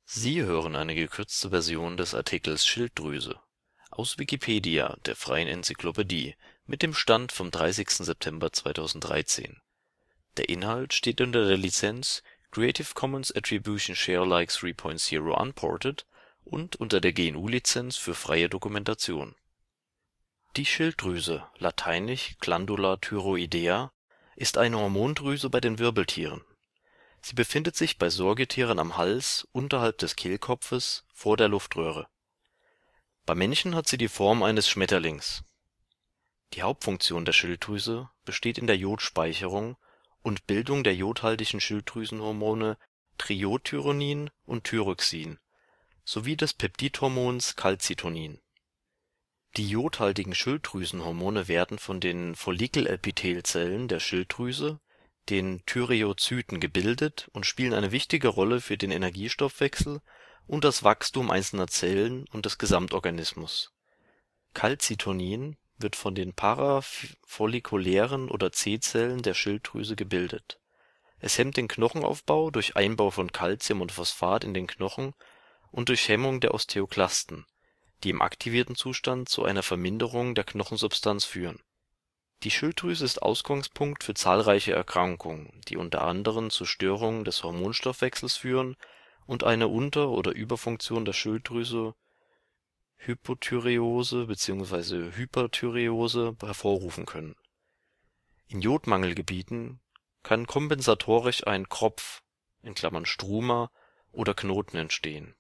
Sie hören eine gekürzte Version des Artikels Schilddrüse, aus Wikipedia, der freien Enzyklopädie. Mit dem Stand vom Der Inhalt steht unter der Lizenz Creative Commons Attribution Share Alike 3 Punkt 0 Unported und unter der GNU Lizenz für freie Dokumentation. Die Schilddrüse (lateinisch Glandula thyroidea) ist eine Hormondrüse bei den Wirbeltieren. Sie befindet sich bei Säugetieren am Hals unterhalb des Kehlkopfes vor der Luftröhre. Beim Menschen hat sie die Form eines Schmetterlings. Die Hauptfunktion der Schilddrüse besteht in der Iodspeicherung und Bildung der iodhaltigen Schilddrüsenhormone Triiodthyronin und Thyroxin sowie des Peptidhormons Calcitonin. Die iodhaltigen Schilddrüsenhormone werden von den Follikelepithelzellen der Schilddrüse, den Thyreozyten, gebildet und spielen eine wichtige Rolle für den Energiestoffwechsel und das Wachstum einzelner Zellen und des Gesamtorganismus. Calcitonin wird von den parafollikulären oder C-Zellen der Schilddrüse gebildet. Es hemmt den Knochenaufbau durch Einbau von Calcium und Phosphat in den Knochen und durch Hemmung der Osteoklasten, die im aktivierten Zustand zu einer Verminderung der Knochensubstanz führen. Die Schilddrüse ist Ausgangspunkt für zahlreiche Erkrankungen, die unter anderem zu Störungen des Hormonstoffwechsels führen und eine Unter oder Überfunktion der Schilddrüse (Hypothyreose bzw. Hyperthyreose) hervorrufen können. In Jodmangelgebieten kann kompensatorisch ein Kropf (Struma) oder Knoten entstehen.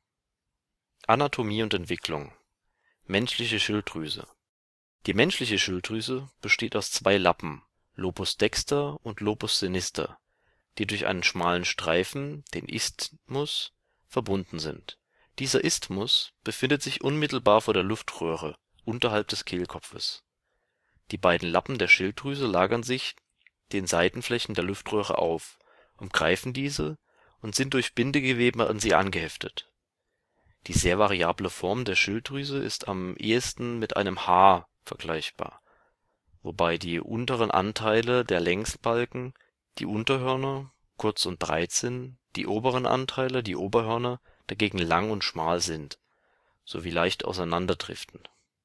Anatomie und Entwicklung. Menschliche Schilddrüse. Die menschliche Schilddrüse besteht aus zwei Lappen (Lobus dexter und Lobus sinister), die durch einen schmalen Streifen, den Isthmus, verbunden sind. Dieser Isthmus befindet sich unmittelbar vor der Luftröhre unterhalb des Kehlkopfes. Die beiden Lappen der Schilddrüse lagern sich den Seitenflächen der Luftröhre auf, umgreifen diese und sind durch Bindegewebe an sie angeheftet. Die sehr variable Form der Schilddrüse ist am ehesten mit einem Haar vergleichbar, wobei die unteren Anteile der Längsbalken, die Unterhörner, kurz und breit sind, die oberen Anteile, die Oberhörner, dagegen lang und schmal sind sowie leicht auseinanderdriften.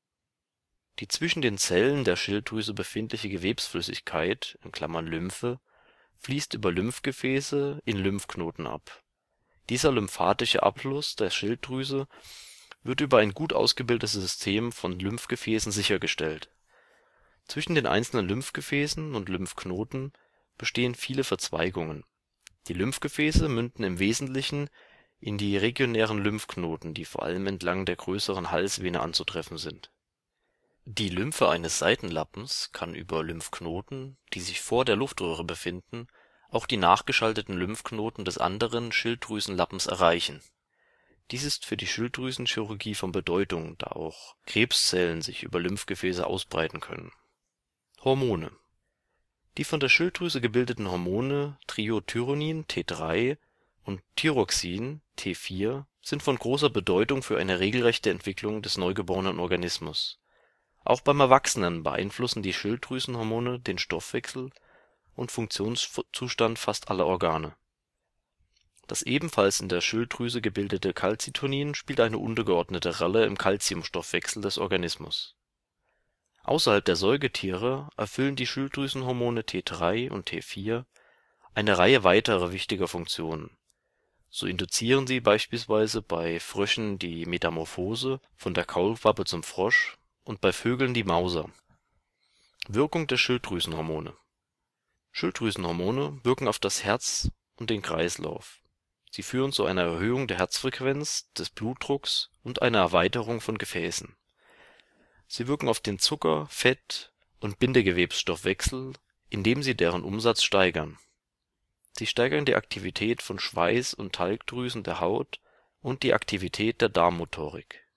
Die zwischen den Zellen der Schilddrüse befindliche Gewebsflüssigkeit (Lymphe) fließt über Lymphgefäße in Lymphknoten ab. Dieser lymphatische Abfluss der Schilddrüse wird über ein gut ausgebildetes System von Lymphgefäßen sichergestellt. Zwischen den einzelnen Lymphgefäßen und Lymphknoten bestehen viele Verzweigungen. Die Lymphgefäße münden im Wesentlichen in die regionären Lymphknoten, die vor allem entlang der größeren Halsvene anzutreffen sind. Die Lymphe eines Seitenlappens kann über Lymphknoten, die sich vor der Luftröhre befinden, auch die nachgeschalteten Lymphknoten des anderen Schilddrüsenlappens erreichen. Dies ist für die Schilddrüsenchirurgie von Bedeutung, da auch Krebszellen sich über Lymphgefäße ausbreiten können. Hormone. Die von der Schilddrüse gebildeten Hormone Triiodthyronin (T3) und Thyroxin (T4) sind von großer Bedeutung für eine regelrechte Entwicklung des neugeborenen Organismus. Auch beim Erwachsenen beeinflussen die Schilddrüsenhormone den Stoffwechsel und Funktionszustand fast aller Organe. Das ebenfalls in der Schilddrüse gebildete Calcitonin spielt eine untergeordnete Rolle im Calciumstoffwechsel des Organismus. Außerhalb der Säugetiere erfüllen die Schilddrüsenhormone T3 und T4 eine Reihe weiterer wichtiger Funktionen. So induzieren sie beispielsweise bei Fröschen die Metamorphose von der Kaulquappe zum Frosch und bei Vögeln die Mauser. Wirkung der Schilddrüsenhormone. Schilddrüsenhormone wirken auf das Herz und den Kreislauf. Sie führen zu einer Erhöhung der Herzfrequenz, des Blutdrucks und einer Erweiterung von Gefäßen. Sie wirken auf den Zucker-, Fett - und Bindegewebsstoffwechsel, indem sie deren Umsatz steigern. Sie steigern die Aktivität von Schweiß - und Talgdrüsen der Haut und die Aktivität der Darmmotorik.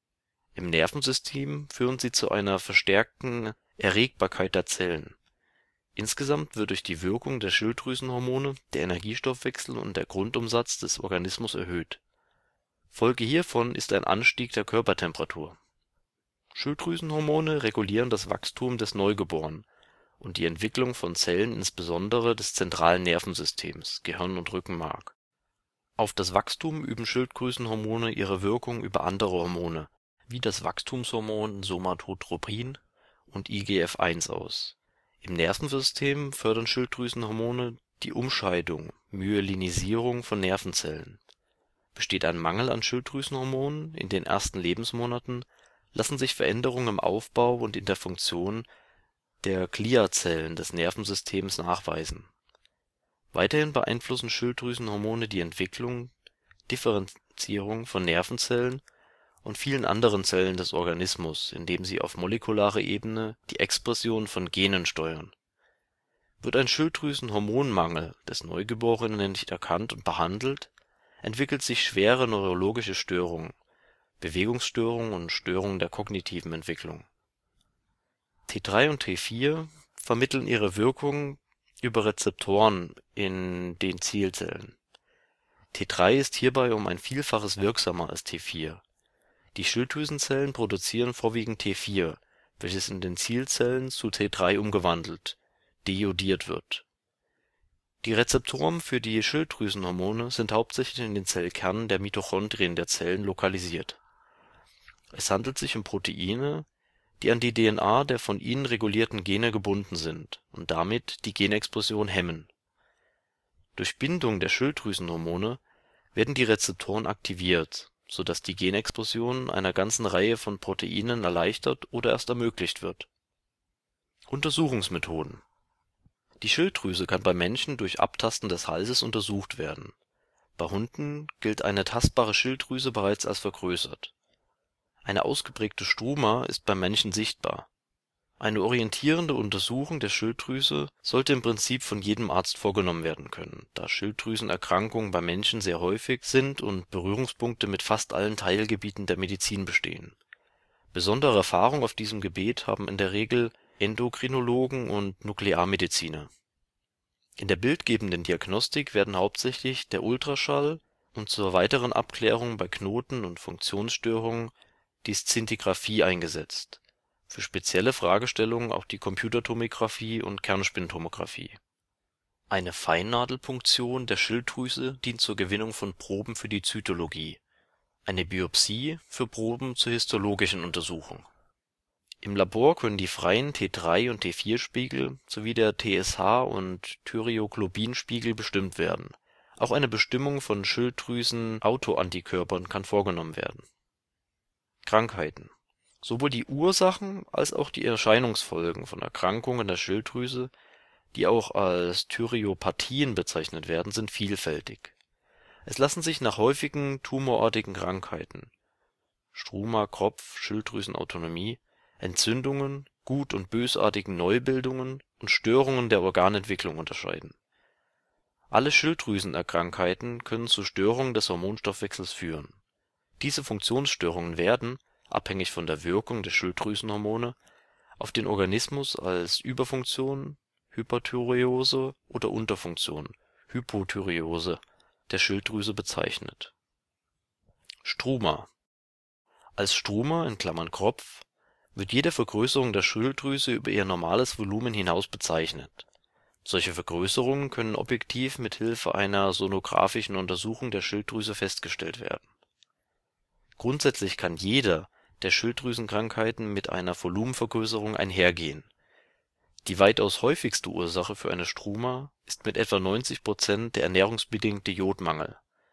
Im Nervensystem führen sie zu einer verstärkten Erregbarkeit der Zellen. Insgesamt wird durch die Wirkung der Schilddrüsenhormone der Energiestoffwechsel und der Grundumsatz des Organismus erhöht. Folge hiervon ist ein Anstieg der Körpertemperatur. Schilddrüsenhormone regulieren das Wachstum des Neugeborenen und die Entwicklung von Zellen insbesondere des zentralen Nervensystems (Gehirn und Rückenmark). Auf das Wachstum üben Schilddrüsenhormone ihre Wirkung über andere Hormone, wie das Wachstumshormon Somatotropin und IGF-1 aus. Im Nervensystem fördern Schilddrüsenhormone die Umscheidung (Myelinisierung) von Nervenzellen. Besteht ein Mangel an Schilddrüsenhormonen in den ersten Lebensmonaten, lassen sich Veränderungen im Aufbau und in der Funktion der Gliazellen des Nervensystems nachweisen. Weiterhin beeinflussen Schilddrüsenhormone die Entwicklung, Differenzierung von Nervenzellen und vielen anderen Zellen des Organismus, indem sie auf molekularer Ebene die Expression von Genen steuern. Wird ein Schilddrüsenhormonmangel des Neugeborenen nicht erkannt und behandelt, entwickelt sich schwere neurologische Störungen, Bewegungsstörungen und Störungen der kognitiven Entwicklung. T3 und T4 vermitteln ihre Wirkung über Rezeptoren in den Zielzellen. T3 ist hierbei um ein Vielfaches wirksamer als T4. Die Schilddrüsenzellen produzieren vorwiegend T4, welches in den Zielzellen zu T3 umgewandelt (deiodiert) wird. Die Rezeptoren für die Schilddrüsenhormone sind hauptsächlich in den Zellkernen der Mitochondrien der Zellen lokalisiert. Es handelt sich um Proteine, die an die DNA der von ihnen regulierten Gene gebunden sind und damit die Genexpression hemmen. Durch Bindung der Schilddrüsenhormone werden die Rezeptoren aktiviert, so dass die Genexpression einer ganzen Reihe von Proteinen erleichtert oder erst ermöglicht wird. Untersuchungsmethoden: Die Schilddrüse kann bei Menschen durch Abtasten des Halses untersucht werden. Bei Hunden gilt eine tastbare Schilddrüse bereits als vergrößert. Eine ausgeprägte Struma ist beim Menschen sichtbar. Eine orientierende Untersuchung der Schilddrüse sollte im Prinzip von jedem Arzt vorgenommen werden können, da Schilddrüsenerkrankungen bei Menschen sehr häufig sind und Berührungspunkte mit fast allen Teilgebieten der Medizin bestehen. Besondere Erfahrung auf diesem Gebiet haben in der Regel Endokrinologen und Nuklearmediziner. In der bildgebenden Diagnostik werden hauptsächlich der Ultraschall und zur weiteren Abklärung bei Knoten und Funktionsstörungen die Szintigraphie eingesetzt, für spezielle Fragestellungen auch die Computertomographie und Kernspintomographie. Eine Feinnadelpunktion der Schilddrüse dient zur Gewinnung von Proben für die Zytologie, eine Biopsie für Proben zur histologischen Untersuchung. Im Labor können die freien T3 und T4-Spiegel sowie der TSH und Thyreoglobulin-Spiegel bestimmt werden. Auch eine Bestimmung von Schilddrüsen-Autoantikörpern kann vorgenommen werden. Krankheiten: Sowohl die Ursachen als auch die Erscheinungsfolgen von Erkrankungen der Schilddrüse, die auch als Thyreopathien bezeichnet werden, sind vielfältig. Es lassen sich nach häufigen tumorartigen Krankheiten (Struma, Kropf, Schilddrüsenautonomie), Entzündungen, gut - und bösartigen Neubildungen und Störungen der Organentwicklung unterscheiden. Alle Schilddrüsenkrankheiten können zu Störungen des Hormonstoffwechsels führen. Diese Funktionsstörungen werden, abhängig von der Wirkung der Schilddrüsenhormone, auf den Organismus als Überfunktion (Hyperthyreose) oder Unterfunktion (Hypothyreose) der Schilddrüse bezeichnet. Struma: Als Struma (Kropf) wird jede Vergrößerung der Schilddrüse über ihr normales Volumen hinaus bezeichnet. Solche Vergrößerungen können objektiv mit Hilfe einer sonographischen Untersuchung der Schilddrüse festgestellt werden. Grundsätzlich kann jede der Schilddrüsenkrankheiten mit einer Volumenvergrößerung einhergehen. Die weitaus häufigste Ursache für eine Struma ist mit etwa 90% der ernährungsbedingte Jodmangel.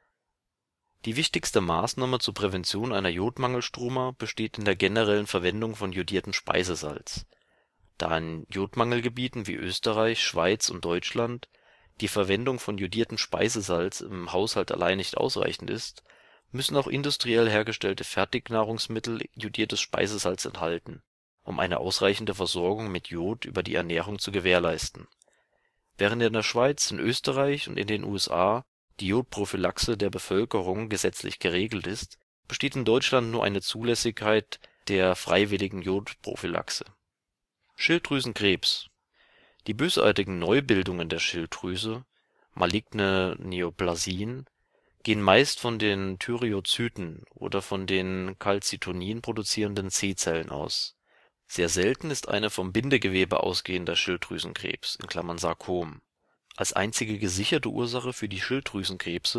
Die wichtigste Maßnahme zur Prävention einer Jodmangelstruma besteht in der generellen Verwendung von iodiertem Speisesalz. Da in Jodmangelgebieten wie Österreich, Schweiz und Deutschland die Verwendung von iodiertem Speisesalz im Haushalt allein nicht ausreichend ist, müssen auch industriell hergestellte Fertignahrungsmittel iodiertes Speisesalz enthalten, um eine ausreichende Versorgung mit Jod über die Ernährung zu gewährleisten. Während in der Schweiz, in Österreich und in den USA die Jodprophylaxe der Bevölkerung gesetzlich geregelt ist, besteht in Deutschland nur eine Zulässigkeit der freiwilligen Jodprophylaxe. Schilddrüsenkrebs: Die bösartigen Neubildungen der Schilddrüse (maligne Neoplasien) gehen meist von den Thyreozyten oder von den Calcitonin produzierenden C-Zellen aus. Sehr selten ist eine vom Bindegewebe ausgehender Schilddrüsenkrebs (Sarkom). Als einzige gesicherte Ursache für die Schilddrüsenkrebse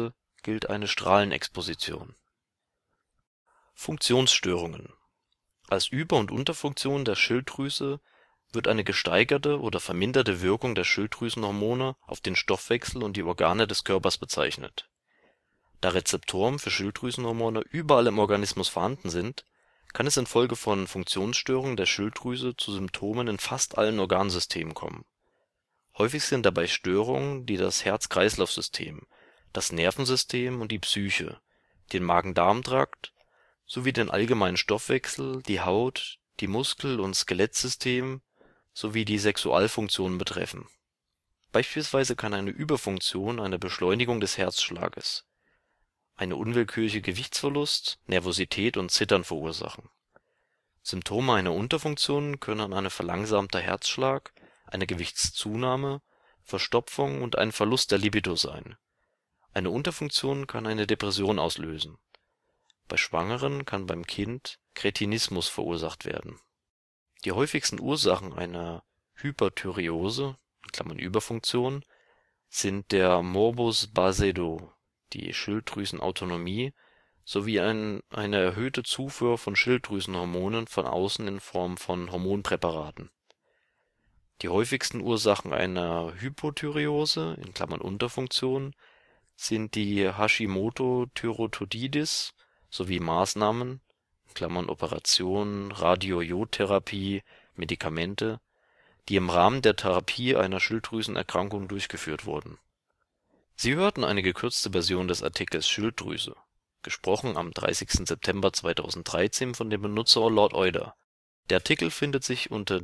gilt eine Strahlenexposition. Funktionsstörungen: Als Über - und Unterfunktion der Schilddrüse wird eine gesteigerte oder verminderte Wirkung der Schilddrüsenhormone auf den Stoffwechsel und die Organe des Körpers bezeichnet. Da Rezeptoren für Schilddrüsenhormone überall im Organismus vorhanden sind, kann es infolge von Funktionsstörungen der Schilddrüse zu Symptomen in fast allen Organsystemen kommen. Häufig sind dabei Störungen, die das Herz-Kreislauf-System, das Nervensystem und die Psyche, den Magen-Darm-Trakt sowie den allgemeinen Stoffwechsel, die Haut, die Muskel - und Skelettsystem sowie die Sexualfunktion betreffen. Beispielsweise kann eine Überfunktion eine Beschleunigung des Herzschlages, eine unwillkürliche Gewichtsverlust, Nervosität und Zittern verursachen. Symptome einer Unterfunktion können ein verlangsamter Herzschlag, eine Gewichtszunahme, Verstopfung und ein Verlust der Libido sein. Eine Unterfunktion kann eine Depression auslösen. Bei Schwangeren kann beim Kind Kretinismus verursacht werden. Die häufigsten Ursachen einer Hyperthyreose (Überfunktion) sind der Morbus Basedow, die Schilddrüsenautonomie sowie eine erhöhte Zufuhr von Schilddrüsenhormonen von außen in Form von Hormonpräparaten. Die häufigsten Ursachen einer Hypothyreose (Unterfunktion) sind die Hashimoto-Thyreoiditis sowie Maßnahmen (Operation, Radiojodtherapie, Medikamente), die im Rahmen der Therapie einer Schilddrüsenerkrankung durchgeführt wurden. Sie hörten eine gekürzte Version des Artikels Schilddrüse, gesprochen am 30. September 2013 von dem Benutzer Lord Euler. Der Artikel findet sich unter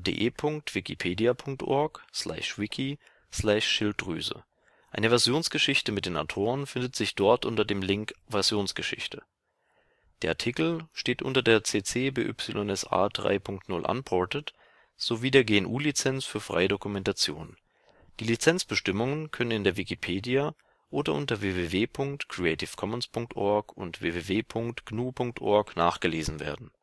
de.wikipedia.org/wiki/Schilddrüse. Eine Versionsgeschichte mit den Autoren findet sich dort unter dem Link Versionsgeschichte. Der Artikel steht unter der CC-BY-SA 3.0 Unported sowie der GNU-Lizenz für freie Dokumentation. Die Lizenzbestimmungen können in der Wikipedia oder unter www.creativecommons.org und www.gnu.org nachgelesen werden